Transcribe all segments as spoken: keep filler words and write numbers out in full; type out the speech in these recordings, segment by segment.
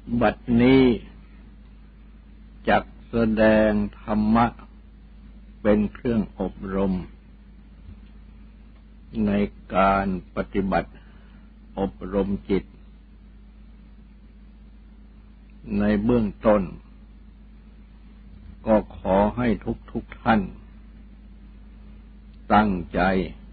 บัดนี้จักแสดงธรรมะเป็นเครื่องอบรมในการปฏิบัติอบรมจิตในเบื้องต้นก็ขอให้ทุกทุกท่านตั้งใจ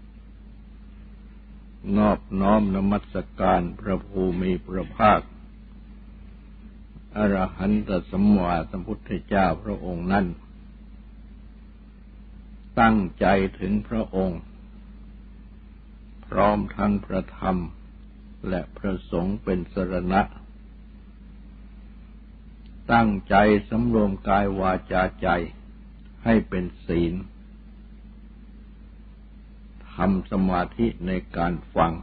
นอบน้อมนมัสการพระภูมิพระภาคอรหันตสัมมาสัมพุทธเจ้าพระองค์นั้นตั้งใจถึงพระองค์พร้อมทั้งพระธรรมและพระสงฆ์เป็นสรณะตั้งใจสำรวมกายวาจาใจให้เป็นศีลทำสมาธิในการฟัง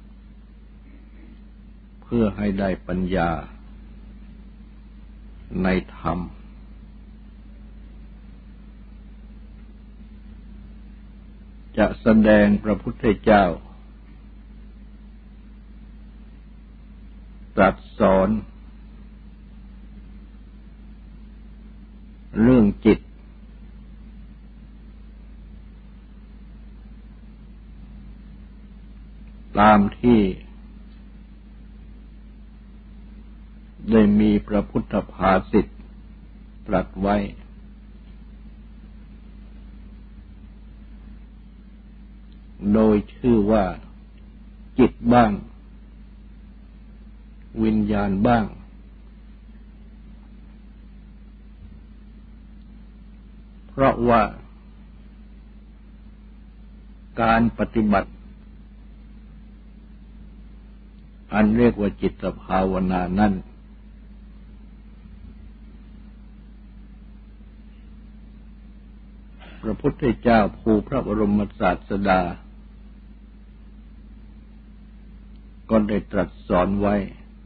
เพื่อให้ได้ปัญญาในธรรมจะแสดงพระพุทธเจ้าตรัสสอนเรื่องจิตตามที่ได้มีพระพุทธภาษิตตรัสไว้โดยชื่อว่าจิตบ้างวิญญาณบ้างเพราะว่าการปฏิบัติอันเรียกว่าจิตภาวนานั้นพระพุทธเจ้าภูพระบรมศาสดาก็ได้ตรัสสอนไว้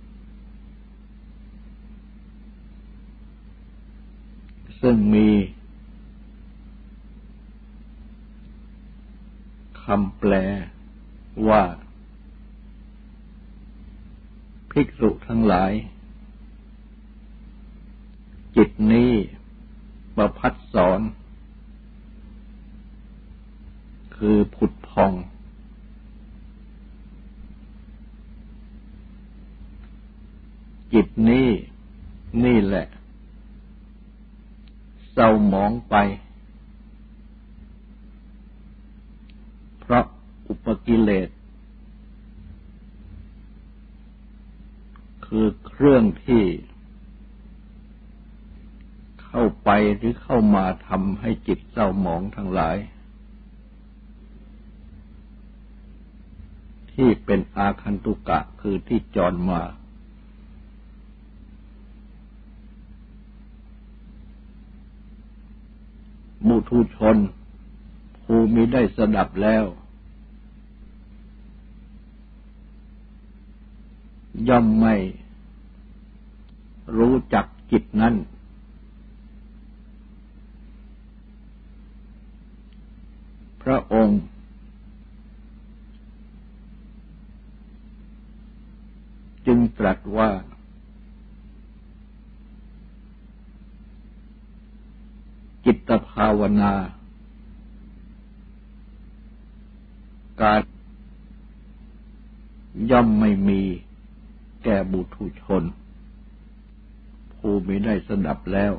ซึ่งมีคำแปลว่าภิกษุทั้งหลายจิตนี้ประพัดสอนคือผุดพองจิตนี้นี่แหละเศร้าหมองไปเพราะอุปกิเลสคือเครื่องที่เข้าไปหรือเข้ามาทำให้จิตเศร้าหมองทั้งหลายที่เป็นอาคันตุกะคือที่จรมามุทุชนภูมิได้สดับแล้วย่อมไม่รู้จักจิตนั้นพระองค์จึงตรัสว่าจิตภาวนาการย่อมไม่มีแก่บุถุชนผู้มิได้สดับแล้ว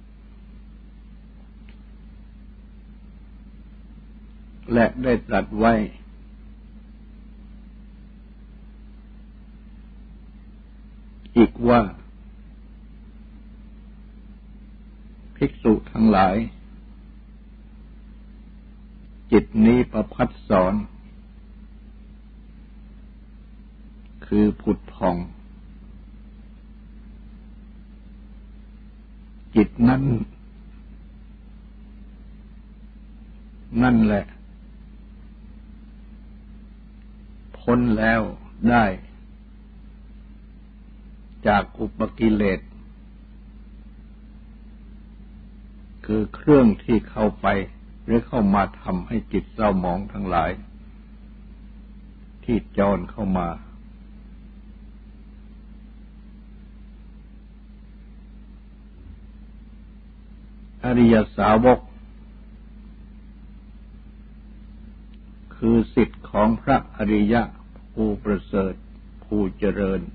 และได้ตรัสไว้อีกว่าภิกษุทั้งหลายจิตนี้ประพัดสอนคือผุดพองจิตนั้นนั่นแหละพ้นแล้วได้จากอุปกิเลสคือเครื่องที่เข้าไปหรือเข้ามาทำให้จิตเศร้าหมองทั้งหลายที่จรเข้ามาอริยสาวกคือศิษย์ของพระอริยะผู้ประเสริฐผู้เจริญ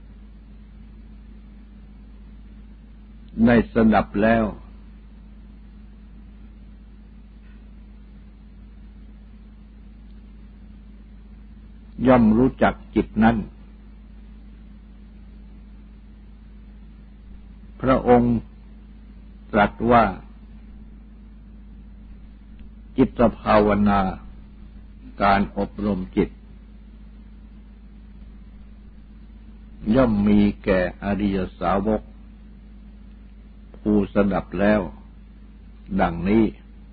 ได้สดับแล้วย่อมรู้จักจิตนั้นพระองค์ตรัสว่าจิตภาวนาการอบรมจิตย่อมมีแก่อริยสาวกผู้สดับแล้วดังนี้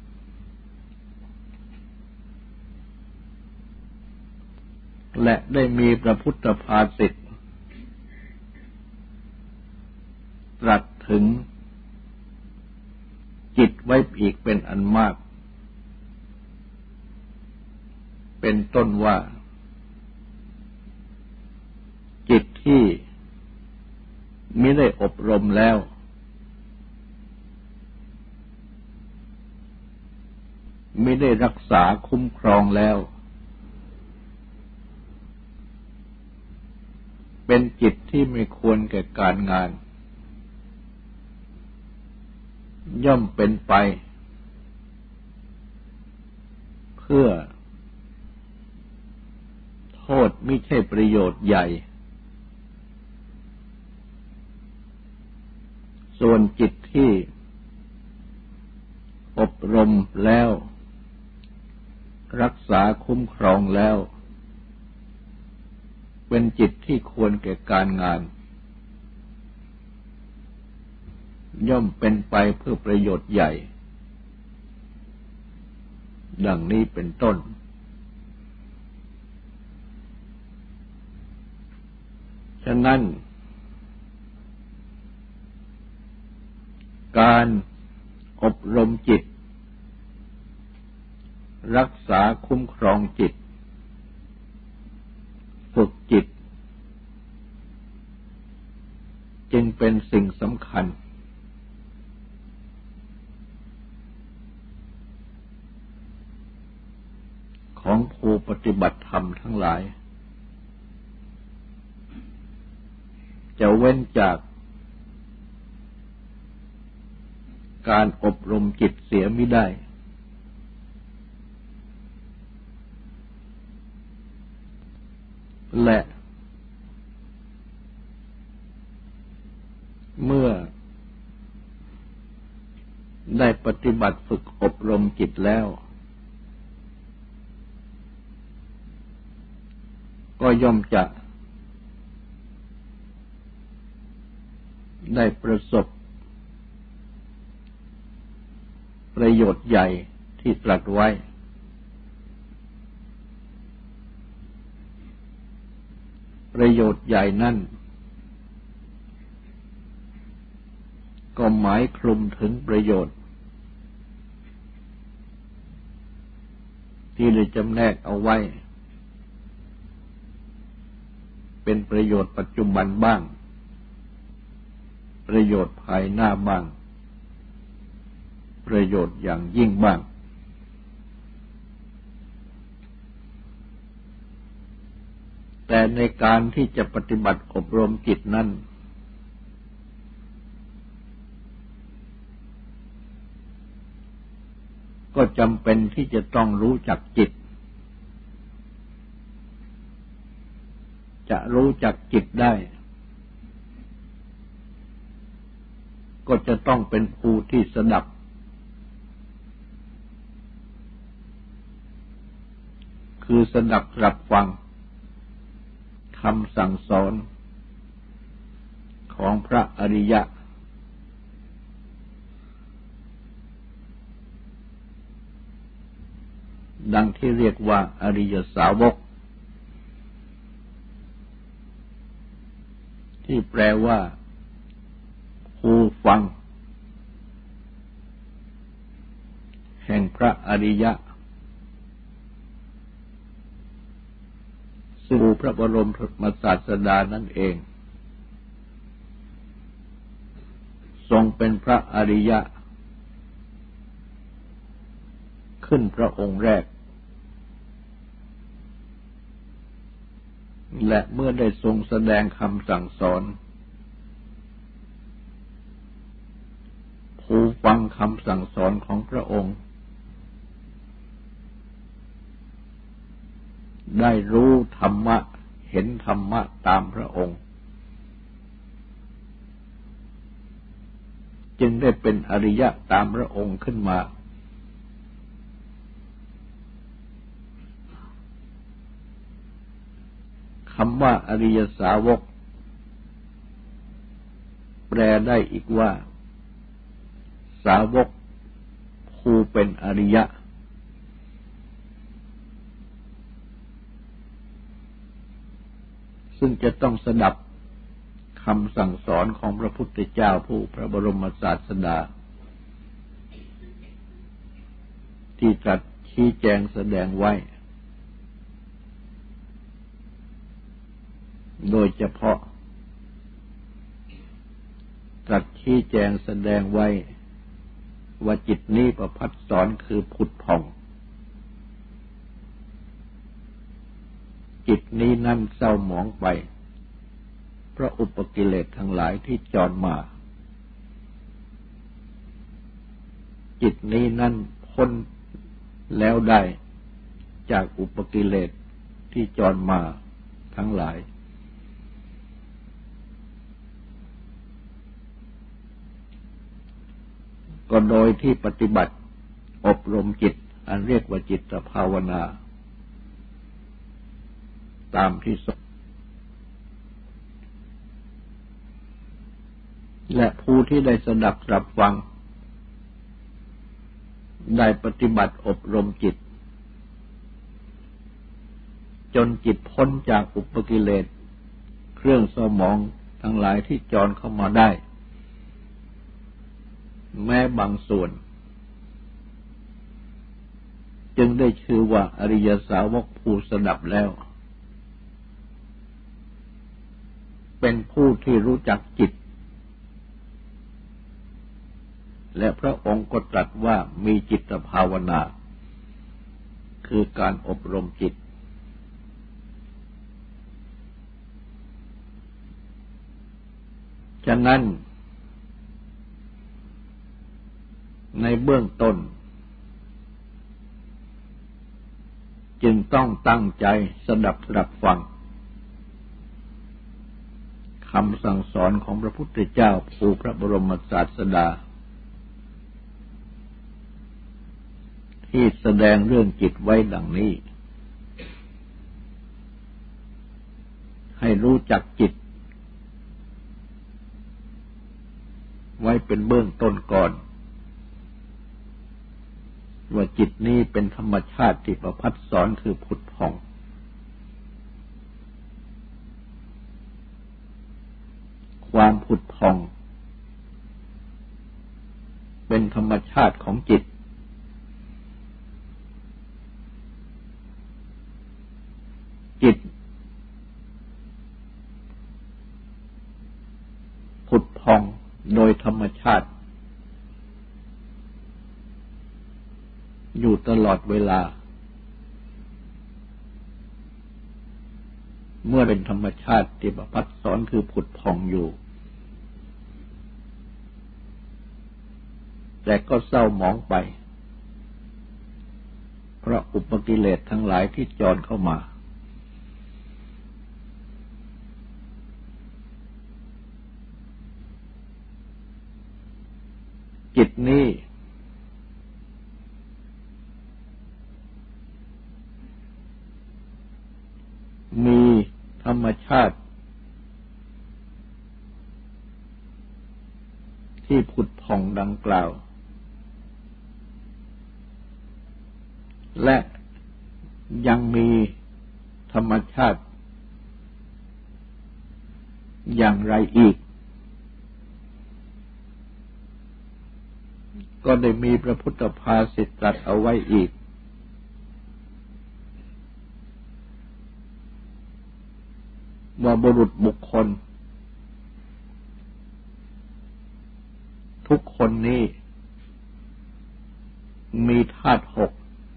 และได้มีพระพุทธภาษิตตรัสถึงจิตไว้อีกเป็นอันมากเป็นต้นว่าจิตที่มิได้อบรมแล้วมิได้รักษาคุ้มครองแล้วเป็นจิตที่ไม่ควรแก่การงานย่อมเป็นไปเพื่อโทษมิใช่ประโยชน์ใหญ่ส่วนจิตที่อบรมแล้วรักษาคุ้มครองแล้วเป็นจิตที่ควรแก่การงานย่อมเป็นไปเพื่อประโยชน์ใหญ่ดังนี้เป็นต้นฉะนั้นการอบรมจิตรักษาคุ้มครองจิตฝึกจิตจึงเป็นสิ่งสำคัญของผู้ปฏิบัติธรรมทั้งหลายจะเว้นจากการอบรมจิตเสียมิได้และเมื่อได้ปฏิบัติฝึกอบรมจิตแล้วก็ย่อมจะได้ประสบประโยชน์ใหญ่ที่ตรัสไว้ประโยชน์ใหญ่นั่นก็หมายคลุมถึงประโยชน์ที่ได้จำแนกเอาไว้เป็นประโยชน์ปัจจุบันบ้างประโยชน์ภายหน้าบ้างประโยชน์อย่างยิ่งบ้างแต่ในการที่จะปฏิบัติอบรมจิตนั้นก็จำเป็นที่จะต้องรู้จักจิตจะรู้จักจิตได้ก็จะต้องเป็นผู้ที่สดับคือสดับรับฟังคำสั่งสอนของพระอริยะดังที่เรียกว่าอริยสาวกที่แปลว่าผู้ฟังแห่งพระอริยะซึ่งพระบรมศาสดานั่นเองทรงเป็นพระอริยะขึ้นพระองค์แรกและเมื่อได้ทรงแสดงคำสั่งสอนผู้ฟังคำสั่งสอนของพระองค์ได้รู้ธรรมะเห็นธรรมะตามพระองค์จึงได้เป็นอริยะตามพระองค์ขึ้นมาคำว่าอริยสาวกแปลได้อีกว่าสาวกผู้เป็นอริยะซึ่งจะต้องสดับคำสั่งสอนของพระพุทธเจ้าผู้พระบรมศาสดาที่ตรัสชี้แจงแสดงไว้โดยเฉพาะตรัสชี้แจงแสดงไว้ว่าจิตนี้ประพัดสอนคือผุดผ่องจิตนี้นั่นเศร้าหมองไปเพราะอุปกิเลสทั้งหลายที่จรมาจิตนี้นั่นพ้นแล้วได้จากอุปกิเลสที่จรมาทั้งหลายก็โดยที่ปฏิบัติอบรมจิตอันเรียกว่าจิตภาวนาตามที่สอนและผู้ที่ได้สดับรับฟังได้ปฏิบัติอบรมจิตจนจิตพ้นจากอุปกิเลสเครื่องเศร้าหมองทั้งหลายที่จรเข้ามาได้แม้บางส่วนจึงได้ชื่อว่าอริยสาวกผู้สดับแล้วเป็นผู้ที่รู้จักจิตและพระองค์ก็ตรัสว่ามีจิตภาวนาคือการอบรมจิตฉะนั้นในเบื้องต้นจึงต้องตั้งใจสดับรับฟังคำสั่งสอนของพระพุทธเจ้าผู้พระบรมศาสดาที่แสดงเรื่องจิตไว้ดังนี้ให้รู้จักจิตไว้เป็นเบื้องต้นก่อนว่าจิตนี้เป็นธรรมชาติที่ประพัดสอนคือผุดผ่องความผุดผ่องเป็นธรรมชาติของจิตจิตผุดผ่องโดยธรรมชาติอยู่ตลอดเวลาเมื่อเป็นธรรมชาติที่ประพัดสอนคือผุดผ่องอยู่แต่ก็เศร้าหมองไปเพราะอุปกิเลสทั้งหลายที่จรเข้ามาจิตนี้มีธรรมชาติที่ผุดผ่องดังกล่าวและยังมีธรรมชาติอย่างไรอีกก็ได้มีพระพุทธภาษิตตรัสเอาไว้อีกว่าบุรุษบุคคลทุกคนนี้มีธาตุหก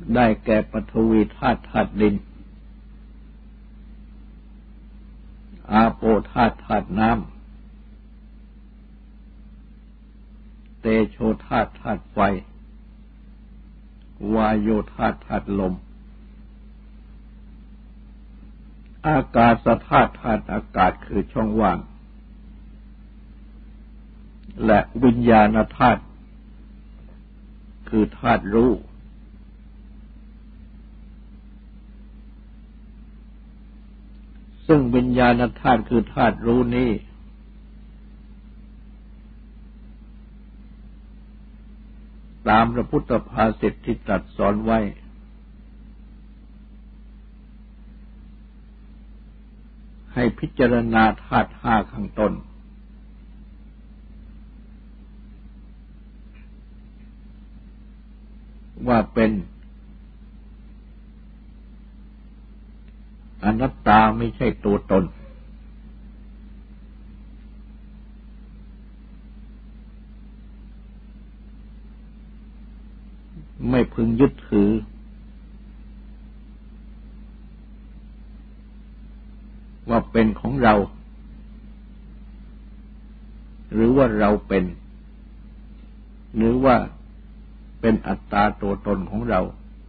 ได้แก่ปฐวีธาตุธาตุดินอาโปธาตุธาตุน้ำเตโชธาตุธาตุไฟวายโยธาตุธาตุลมอากาศธาตุธาตุอากาศคือช่องว่างและวิญญาณธาตุคือธาตุรู้ซึ่งวิญญาณธาตุคือธาตุรู้นี้ตามพระพุทธภาษิตที่ตรัสสอนไว้ให้พิจารณาธาตุห้าข้างต้นว่าเป็นอนัตตาไม่ใช่ตัวตนไม่พึงยึดถือว่าเป็นของเราหรือว่าเราเป็นหรือว่าเป็นอัตตาตัวตนของเรา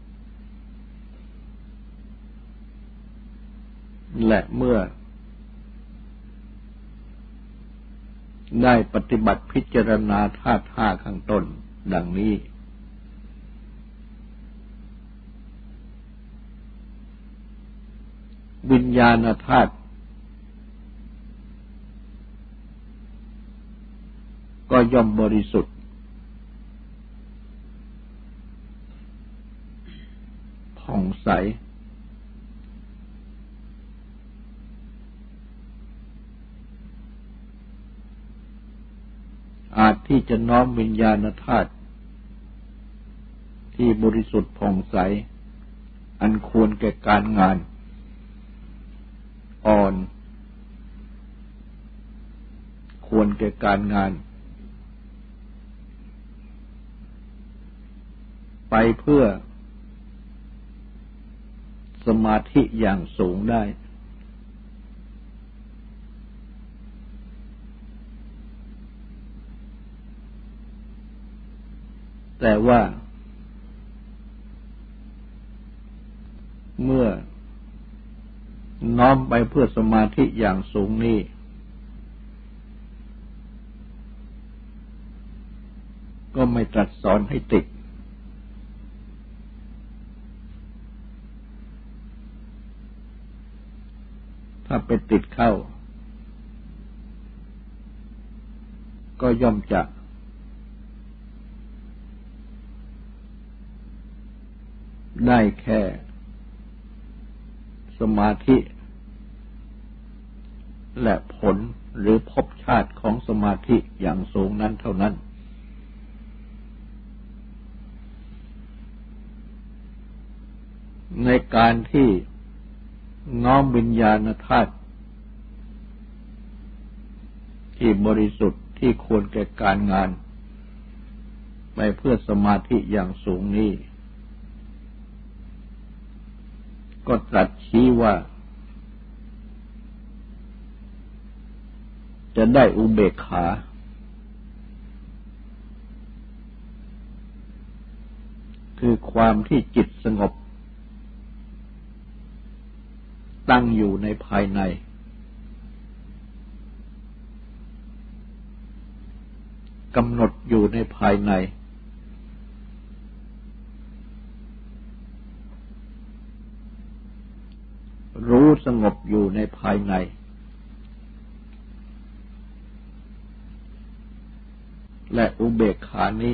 และเมื่อได้ปฏิบัติพิจารณาธาตุห้าข้างต้นดังนี้วิญญาณธาตุก็ย่อมบริสุทธิ์ผ่องใสอาจที่จะน้อมวิญญาณธาตุที่บริสุทธิ์ผ่องใสอันควรแก่การงานอ่อนควรแก่การงานไปเพื่อสมาธิอย่างสูงได้แต่ว่าเมื่อน้อมไปเพื่อสมาธิอย่างสูงนี้ก็ไม่ตรัสสอนให้ติดถ้าไปติดเข้าก็ย่อมจะได้แค่สมาธิและผลหรือภพชาติของสมาธิอย่างสูงนั้นเท่านั้นในการที่น้อมวิญญาณธาตุที่บริสุทธิ์ที่ควรแก่การงานไปเพื่อสมาธิอย่างสูงนี้ก็ตรัสชี้ว่าจะได้อุเบกขาคือความที่จิตสงบตั้งอยู่ในภายในกำหนดอยู่ในภายในรู้สงบอยู่ในภายในและอุเบกขานี้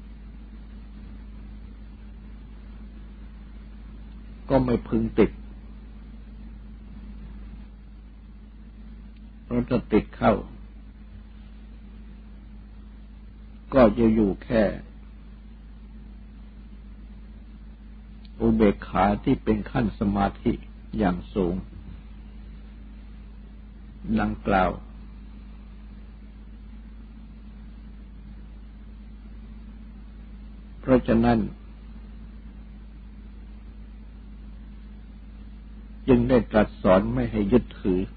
ก็ไม่พึงติดเพราะถ้าติดเข้าก็จะอยู่แค่อุเบกขาที่เป็นขั้นสมาธิอย่างสูงดังกล่าวเพราะฉะนั้นจึงได้ตรัสสอนไม่ให้ยึดถือ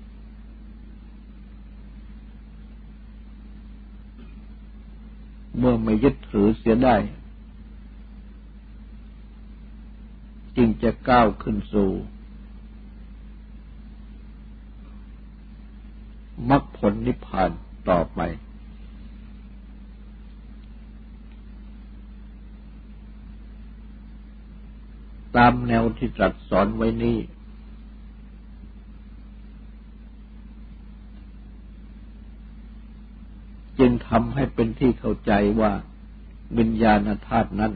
เมื่อไม่ยึดถือเสียได้จึงจะก้าวขึ้นสู่มรรคผลนิพพานต่อไปตามแนวที่ตรัสสอนไว้นี้จึงทำให้เป็นที่เข้าใจว่าวิญญาณธาตุนั้น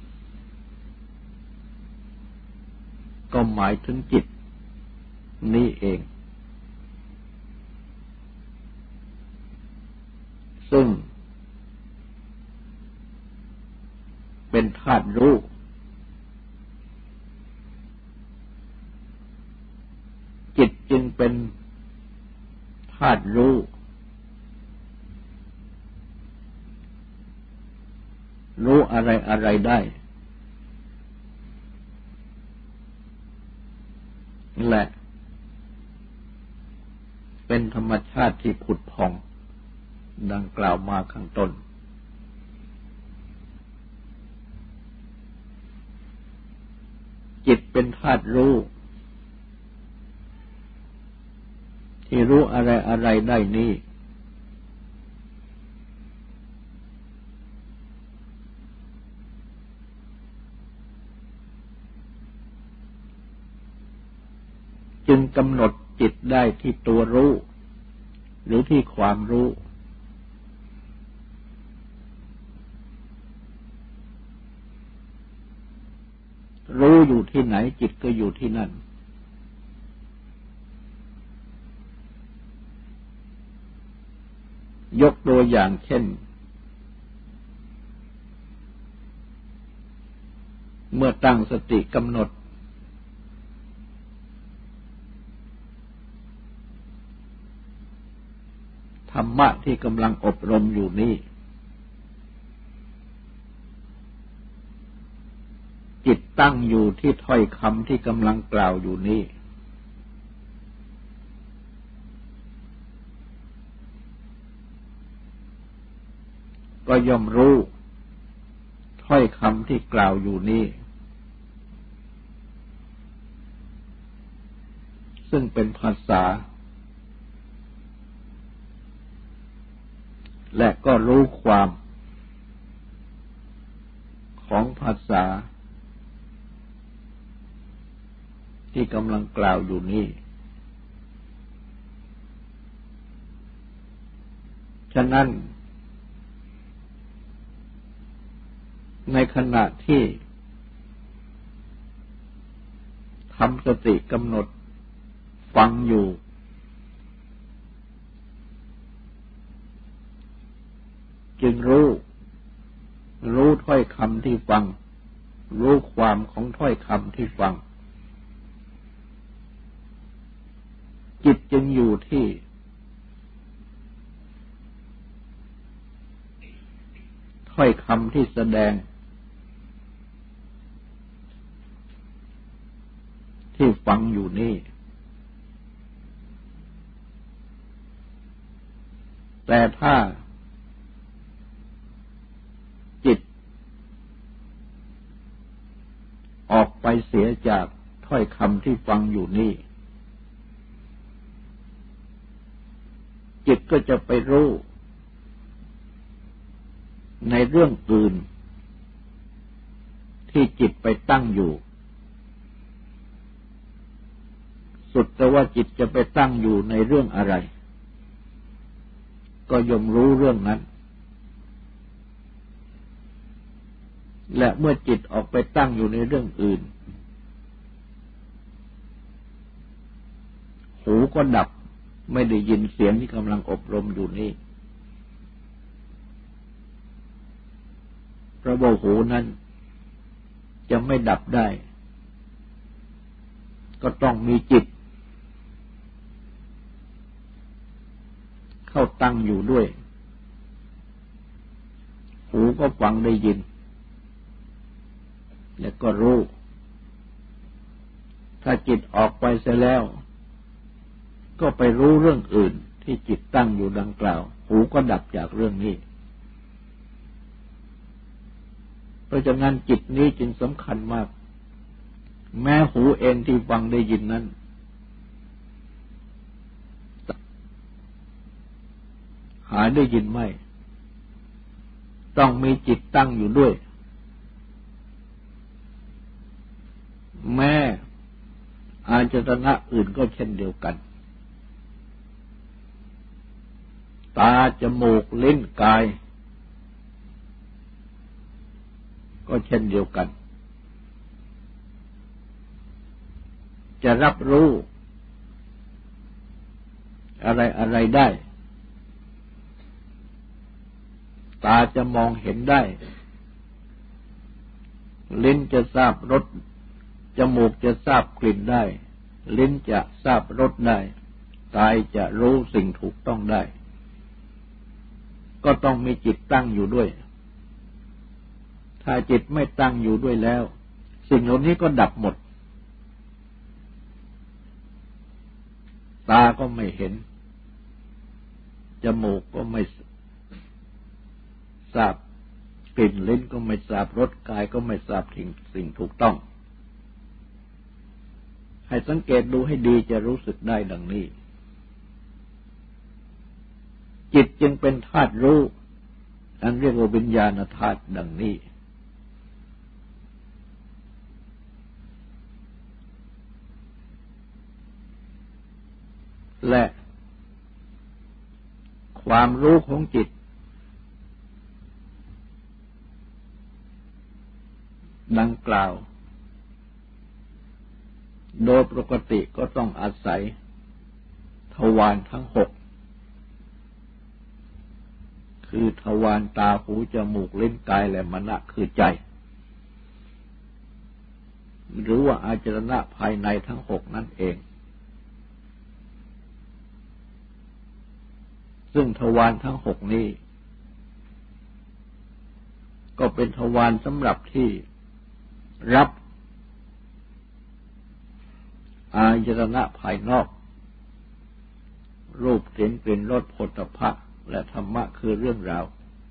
ก็หมายถึงจิตนี้เองซึ่งเป็นธาตุรู้จิตจึงเป็นธาตุรู้รู้อะไรอะไรได้และเป็นธรรมชาติที่ผุดผ่องดังกล่าวมาข้างต้นจิตเป็นธาตุรู้ที่รู้อะไรอะไรได้นี้จึงกำหนดจิตได้ที่ตัวรู้หรือที่ความรู้รู้อยู่ที่ไหนจิตก็อยู่ที่นั่นยกตัวอย่างเช่นเมื่อตั้งสติกำหนดธรรมะที่กำลังอบรมอยู่นี้จิตตั้งอยู่ที่ถ้อยคำที่กำลังกล่าวอยู่นี้ก็ย่อมรู้ถ้อยคำที่กล่าวอยู่นี้ซึ่งเป็นภาษาและก็รู้ความของภาษาที่กำลังกล่าวอยู่นี้ฉะนั้นในขณะที่ทำสติกำหนดฟังอยู่จึงรู้รู้ถ้อยคำที่ฟังรู้ความของถ้อยคำที่ฟังจิตจึงอยู่ที่ถ้อยคำที่แสดงที่ฟังอยู่นี่แต่ถ้าจิตออกไปเสียจากถ้อยคำที่ฟังอยู่นี่จิตก็จะไปรู้ในเรื่องอื่นที่จิตไปตั้งอยู่สุดแต่ว่าจิตจะไปตั้งอยู่ในเรื่องอะไรก็ย่อมรู้เรื่องนั้นและเมื่อจิตออกไปตั้งอยู่ในเรื่องอื่นหูก็ดับไม่ได้ยินเสียงที่กำลังอบรมอยู่นี้เพราะว่าหูนั้นจะไม่ดับได้ก็ต้องมีจิตเข้าตั้งอยู่ด้วยหูก็ฟังได้ยินและก็รู้ถ้าจิตออกไปเสียแล้วก็ไปรู้เรื่องอื่นที่จิตตั้งอยู่ดังกล่าวหูก็ดับจากเรื่องนี้เพราะฉะนั้นจิตนี้จึงสำคัญมากแม้หูเองที่ฟังได้ยินนั้นหาได้ยินไม่ต้องมีจิตตั้งอยู่ด้วยแม้อาจตนะอื่นก็เช่นเดียวกันตาจมูกลิ้นกายก็เช่นเดียวกันจะรับรู้อะไรอะไรได้ตาจะมองเห็นได้ลิ้นจะทราบรสจมูกจะทราบกลิ่นได้ลิ้นจะทราบรสได้กายจะรู้สิ่งถูกต้องได้ก็ต้องมีจิตตั้งอยู่ด้วยถ้าจิตไม่ตั้งอยู่ด้วยแล้วสิ่งเหล่านี้ก็ดับหมดตาก็ไม่เห็นจมูกก็ไม่ทราบกลิ่นลิ้นก็ไม่ทราบรสกายก็ไม่ทราบสิ่งสิ่งถูกต้องให้สังเกตดูให้ดีจะรู้สึกได้ดังนี้จิตจึงเป็นธาตุรู้อันเรียกว่าวิญญาณธาตุดังนี้และความรู้ของจิตดังกล่าวโดยปกติก็ต้องอาศัยทวารทั้งหกคือทวารตาหูจมูกลิ้นกายและมนะคือใจหรือว่าอาจารณะภายในทั้งหกนั่นเองซึ่งทวารทั้งหกนี้ก็เป็นทวารสำหรับที่รับอายตนะภายนอกรูปเสียงกลิ่นรสโผฏฐัพพะและธรรมะคือเรื่องราว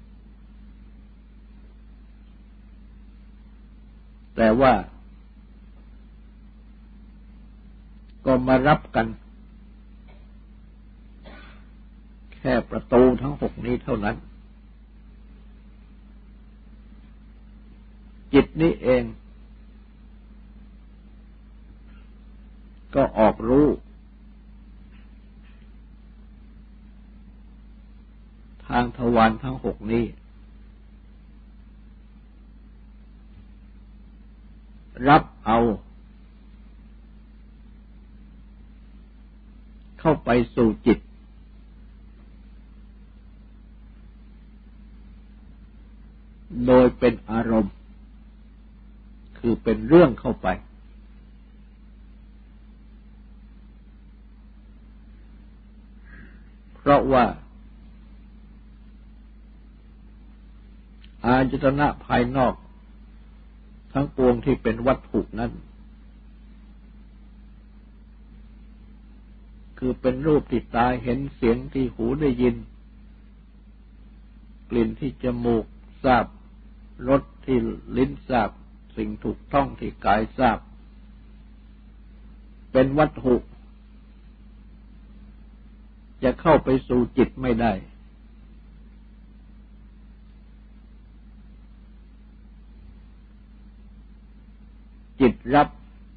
แต่ว่าก็มารับกันแค่ประตูทั้งหกนี้เท่านั้นจิตนี้เองก็ออกรู้ทางทวารทั้งหกนี้รับเอาเข้าไปสู่จิตโดยเป็นอารมณ์คือเป็นเรื่องเข้าไปเพราะว่าอายตนะภายนอกทั้งปวงที่เป็นวัตถุนั้นคือเป็นรูปที่ตาเห็นเสียงที่หูได้ยินกลิ่นที่จมูกทราบรสที่ลิ้นทราบสิ่งถูกต้องที่กายทราบเป็นวัตถุจะเข้าไปสู่จิตไม่ได้จิตรับ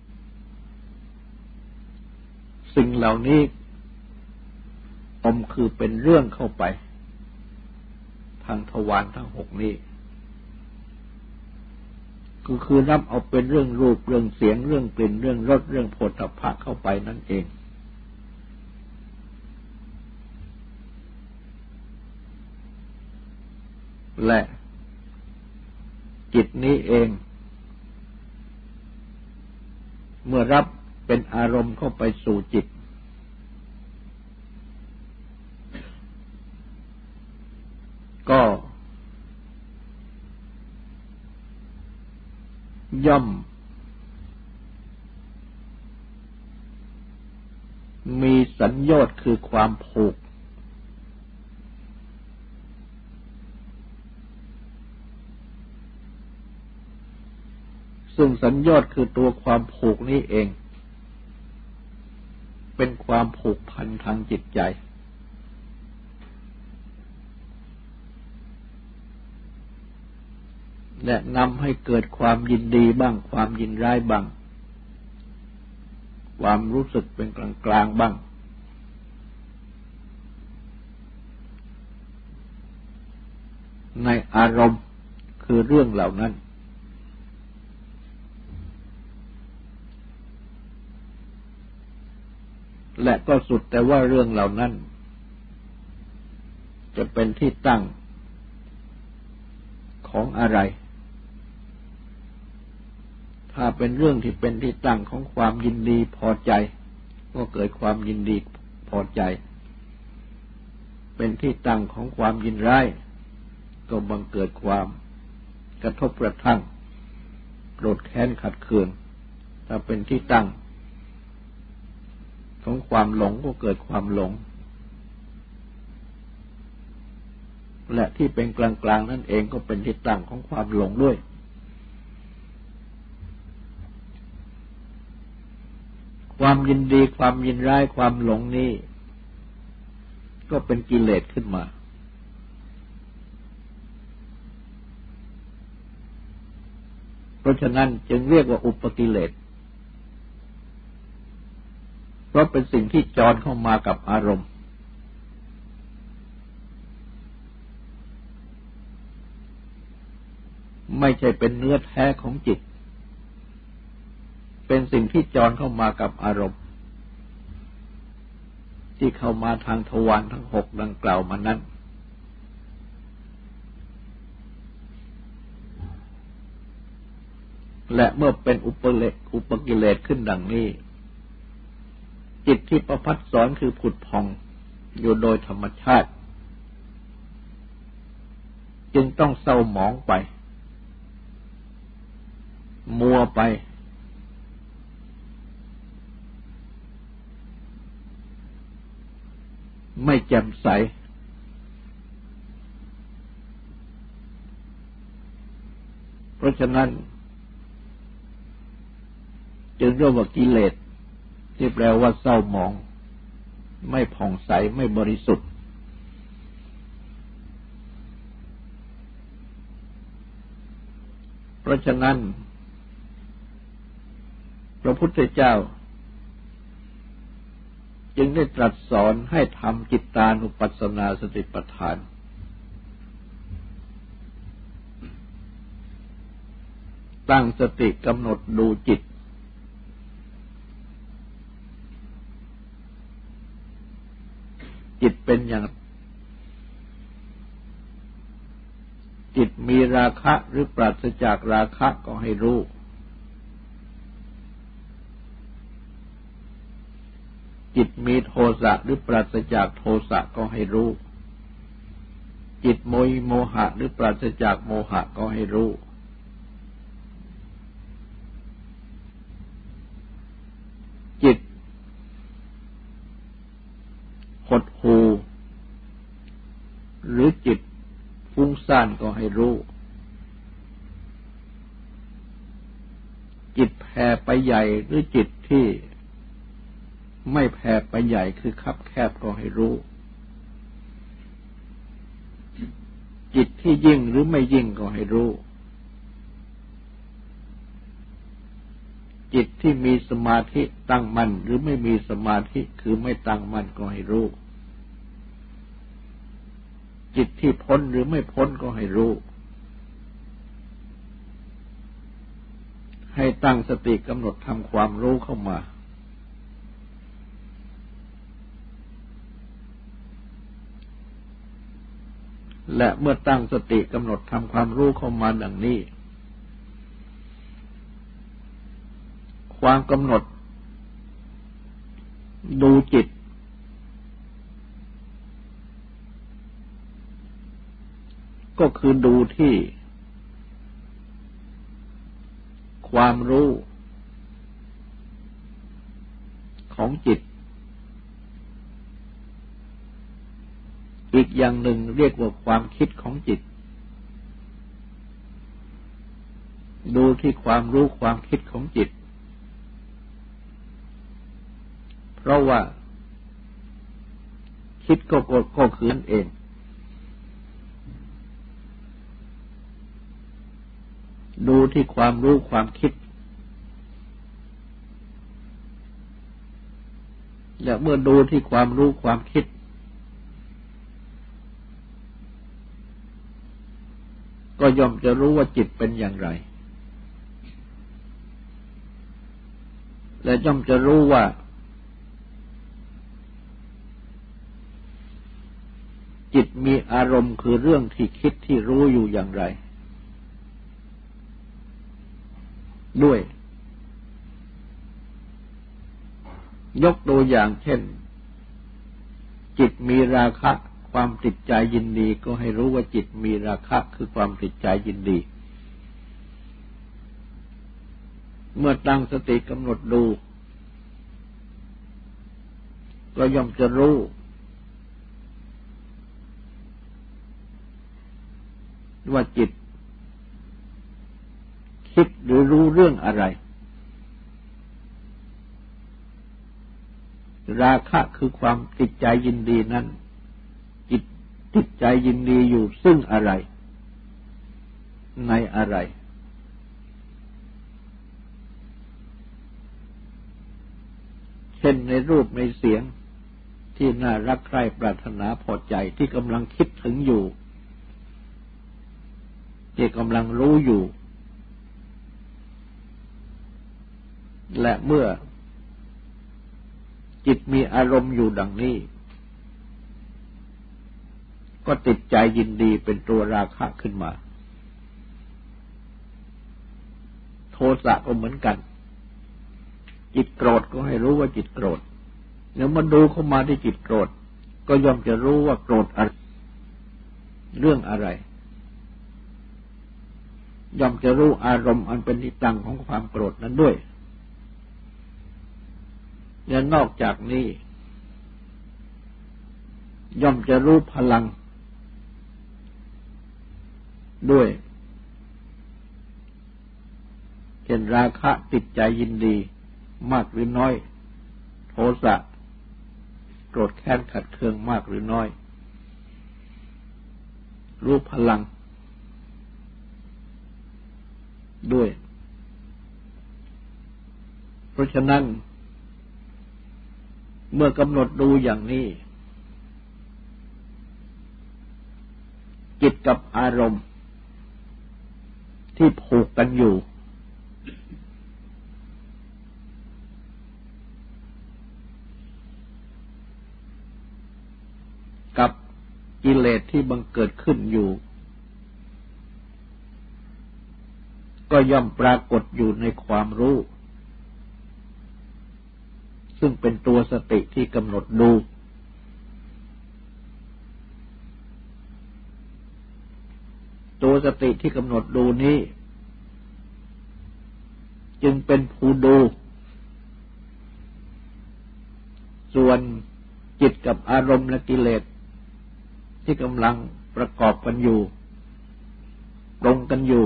สิ่งเหล่านี้อมคือเป็นเรื่องเข้าไปทางทวารทั้งหกนี้ก็คือรับเอาเป็นเรื่องรูปเรื่องเสียงเรื่องกลิ่นเรื่องรสเรื่องโผฏฐัพพะเข้าไปนั่นเองและจิตนี้เองเมื่อรับเป็นอารมณ์เข้าไปสู่จิตก็ย่อมมีสัญโยชน์คือความผูกซึ่งสัญโยชน์คือตัวความผูกนี้เองเป็นความผูกพันทางจิตใจและนำให้เกิดความยินดีบ้างความยินร้ายบ้างความรู้สึกเป็นกลางๆบ้างในอารมณ์คือเรื่องเหล่านั้นและก็สุดแต่ว่าเรื่องเหล่านั้นจะเป็นที่ตั้งของอะไรถ้าเป็นเรื่องที่เป็นที่ตั้งของความยินดีพอใจก็เกิดความยินดีพอใจเป็นที่ตั้งของความยินร้ายก็บังเกิดความกระทบกระทั่งโกรธแค้นขัดเคืองถ้าเป็นที่ตั้งของความหลงก็เกิดความหลงและที่เป็นกลางๆนั่นเองก็เป็นที่ตั้งของความหลงด้วยความยินดีความยินร้ายความหลงนี้ก็เป็นกิเลสขึ้นมาเพราะฉะนั้นจึงเรียกว่าอุปกิเลสเพราะเป็นสิ่งที่จรเข้ามากับอารมณ์ไม่ใช่เป็นเนื้อแท้ของจิตเป็นสิ่งที่จรเข้ามากับอารมณ์ที่เข้ามาทางทวารทั้งหกดังกล่าวมานั้นและเมื่อเป็นอุปเลสอุปกิเลสขึ้นดังนี้จิตที่ประพัดสอนคือผุดพองอยู่โดยธรรมชาติจึงต้องเศร้าหมองไปมัวไปไม่แจ่มใสเพราะฉะนั้นจึงเรียกว่ากิเลสที่แปลว่าเศร้าหมองไม่ผ่องใสไม่บริสุทธิ์เพราะฉะนั้นพระพุทธเจ้าจึงได้ตรัสสอนให้ทำจิตตานุปัสสนาสติปัฏฐานตั้งสติกำหนดดูจิตจิตเป็นอย่างจิตมีราคะหรือปราศจากราคะก็ให้รู้จิตมีโทสะหรือปราศจากโทสะก็ให้รู้จิตโมยโมหะหรือปราศจากโมหะก็ให้รู้จิตหดหู่หรือจิตฟุ้งซ่านก็ให้รู้จิตแผ่ไปใหญ่หรือจิตที่ไม่แผ่ไปใหญ่คือคับแคบก็ให้รู้จิตที่ยิ่งหรือไม่ยิ่งก็ให้รู้จิตที่มีสมาธิตั้งมั่นหรือไม่มีสมาธิคือไม่ตั้งมั่นก็ให้รู้จิตที่พ้นหรือไม่พ้นก็ให้รู้ให้ตั้งสติกำหนดทำความรู้เข้ามาและเมื่อตั้งสติกำหนดทำความรู้เข้ามาดังนี้ความกำหนดดูจิตก็คือดูที่ความรู้ของจิตอีกอย่างหนึ่งเรียกว่าความคิดของจิตดูที่ความรู้ความคิดของจิตเพราะว่าคิดก็ก็คือนั่นเองดูที่ความรู้ความคิดและเมื่อดูที่ความรู้ความคิดก็ย่อมจะรู้ว่าจิตเป็นอย่างไรและย่อมจะรู้ว่าจิตมีอารมณ์คือเรื่องที่คิดที่รู้อยู่อย่างไรด้วยยกตัวอย่างเช่นจิตมีราคะความติดใจยินดีก็ให้รู้ว่าจิตมีราคะคือความติดใจยินดีเมื่อตั้งสติกำหนดดูก็ย่อมจะรู้ว่าจิตคิดหรือรู้เรื่องอะไรราคะคือความติดใจยินดีนั้นจิตติดใจยินดีอยู่ซึ่งอะไรในอะไรเช่นในรูปในเสียงที่น่ารักใคร่ปรารถนาพอใจที่กำลังคิดถึงอยู่ที่กำลังรู้อยู่และเมื่อจิตมีอารมณ์อยู่ดังนี้ก็ติดใจยินดีเป็นตัวราคะขึ้นมาโทสะก็เหมือนกันจิตโกรธก็ให้รู้ว่าจิตโกรธแล้วมาดูเข้ามาที่จิตโกรธก็ย่อมจะรู้ว่าโกรธอะไรเรื่องอะไรย่อมจะรู้อารมณ์อันเป็นที่ตั้งของความโกรธนั้นด้วยและนอกจากนี้ย่อมจะรู้พลังด้วยเช่นราคะติดใจยินดีมากหรือน้อยโทสะโกรธแค้นขัดเคืองมากหรือน้อยรู้พลังด้วยเพราะฉะนั้นเมื่อกำหนดดูอย่างนี้จิตกับอารมณ์ที่ผูกกันอยู่กับกิเลสที่บังเกิดขึ้นอยู่ก็ย่อมปรากฏอยู่ในความรู้ซึ่งเป็นตัวสติที่กำหนดดูตัวสติที่กำหนดดูนี้จึงเป็นผู้ดูส่วนจิตกับอารมณ์และกิเลสที่กำลังประกอบกันอยู่ตรงกันอยู่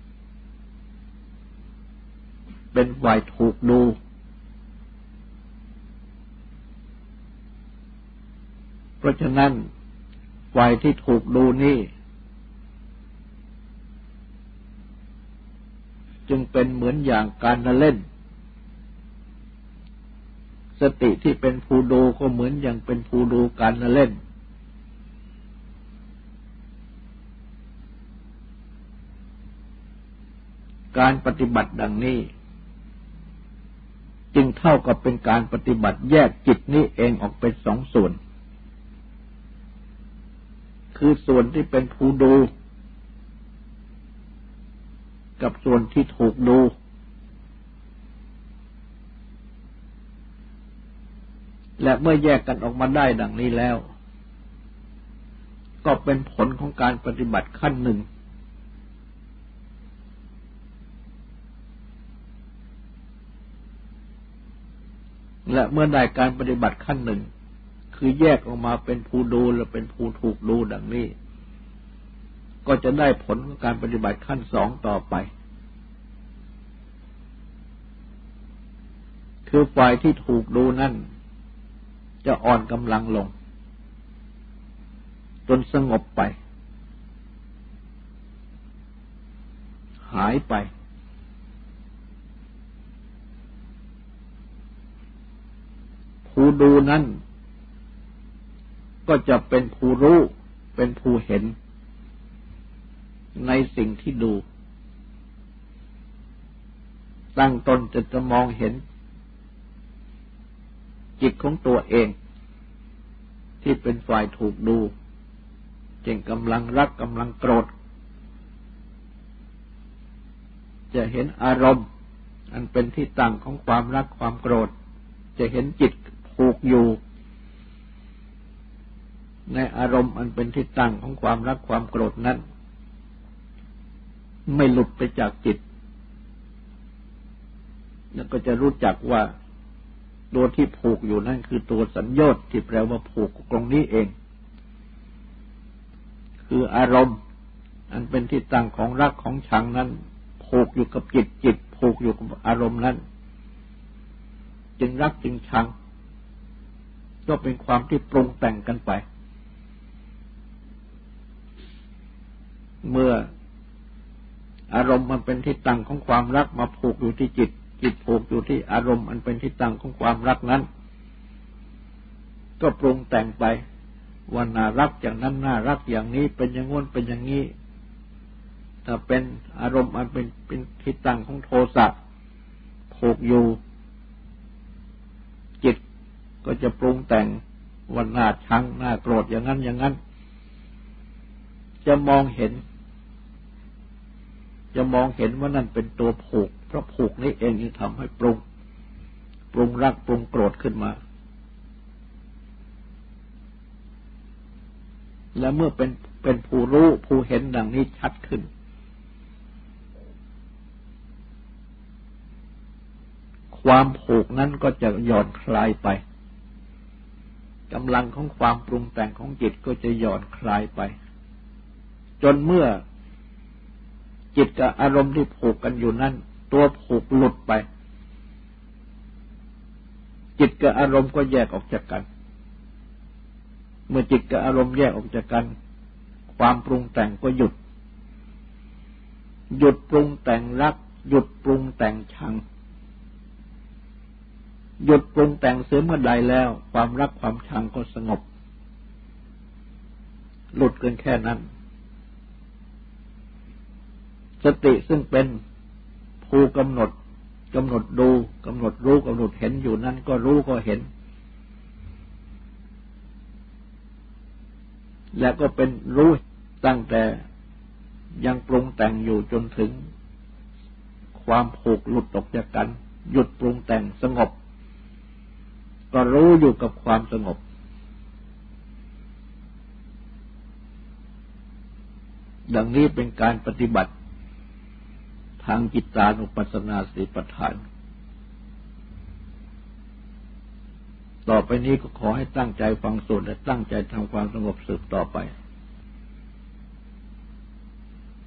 เป็นฝ่ายถูกดูเพราะฉะนั้นฝ่ายที่ถูกดูนี่จึงเป็นเหมือนอย่างการละเล่นสติที่เป็นผู้ดูก็เหมือนอย่างเป็นผู้ดูการละเล่นการปฏิบัติดังนี้จึงเท่ากับเป็นการปฏิบัติแยกจิตนี้เองออกเป็นสองส่วนคือส่วนที่เป็นผู้ดูกับส่วนที่ถูกดูและเมื่อแยกกันออกมาได้ดังนี้แล้วก็เป็นผลของการปฏิบัติขั้นหนึ่งและเมื่อได้การปฏิบัติขั้นหนึ่งคือแยกออกมาเป็นผู้ดูและเป็นผู้ถูกดูดังนี้ก็จะได้ผลของการปฏิบัติขั้นสองต่อไปคือฝ่ายที่ถูกดูนั่นจะอ่อนกำลังลงจนสงบไปหายไปผู้ดูนั้นก็จะเป็นผู้รู้เป็นผู้เห็นในสิ่งที่ดูตั้งตนจะจะมองเห็นจิตของตัวเองที่เป็นฝ่ายถูกดูจึงกำลังรักกำลังโกรธจะเห็นอารมณ์อันเป็นที่ตั้งของความรักความโกรธจะเห็นจิตผูกอยู่ในอารมณ์อันเป็นที่ตั้งของความรักความโกรธนั้นไม่หลุดไปจากจิตแล้วก็จะรู้จักว่าตัวที่ผูกอยู่นั่นคือตัวสัญญาที่แปลว่าผูกตรงนี้เองคืออารมณ์อันเป็นที่ตั้งของรักของชังนั้นผูกอยู่กับจิตจิตผูกอยู่กับอารมณ์นั้นจึงรักจึงชังก็เป็นความที่ปรุงแต่งกันไปเมื่ออารมณ์มันเป็นที่ตั้งของความรักมาผูกอยู่ที่จิตจิตผูกอยู่ที่อารมณ์อันเป็นที่ตั้งของความรักนั้นก็ปรุงแต่งไปว่าน่ารักอย่างนั้นน่ารักอย่างนี้เป็นอย่างง้นเป็นอย่างนี้ถ้าเป็นอารมณ์อันเป็นเป็นที่ตั้งของโทสะผูกอยู่จิตก็จะปรุงแต่งว่าน่าชังน่าโกรธอย่างนั้นอย่างนั้นจะมองเห็นจะมองเห็นว่านั่นเป็นตัวผูกเพราะผูกนี้เองที่ทำให้ปรุงปรุงรักปรุงโกรธขึ้นมาและเมื่อเป็นเป็นผู้รู้ผู้เห็นดังนี้ชัดขึ้นความผูกนั้นก็จะหย่อนคลายไปกำลังของความปรุงแต่งของจิตก็จะหย่อนคลายไปจนเมื่อจิตกับอารมณ์ที่ผูกกันอยู่นั้นตัวผูกหลุดไปจิตกับอารมณ์ก็แยกออกจากกันเมื่อจิตกับอารมณ์แยกออกจากกันความปรุงแต่งก็หยุดหยุดปรุงแต่งรักหยุดปรุงแต่งชังหยุดปรุงแต่งเสียเมื่อใดแล้วความรักความชังก็สงบหลุดกันแค่นั้นสติซึ่งเป็นผู้กำหนดกำหนดดูกำหนดรู้กำหนดเห็นอยู่นั้นก็รู้ก็เห็นและก็เป็นรู้ตั้งแต่ยังปรุงแต่งอยู่จนถึงความผูกหลุดออกจากกันหยุดปรุงแต่งสงบก็รู้อยู่กับความสงบดังนี้เป็นการปฏิบัติทางจิตตานุปัสสนาสติปัฏฐานต่อไปนี้ก็ขอให้ตั้งใจฟังสวดและตั้งใจทำความสงบสืบต่อไป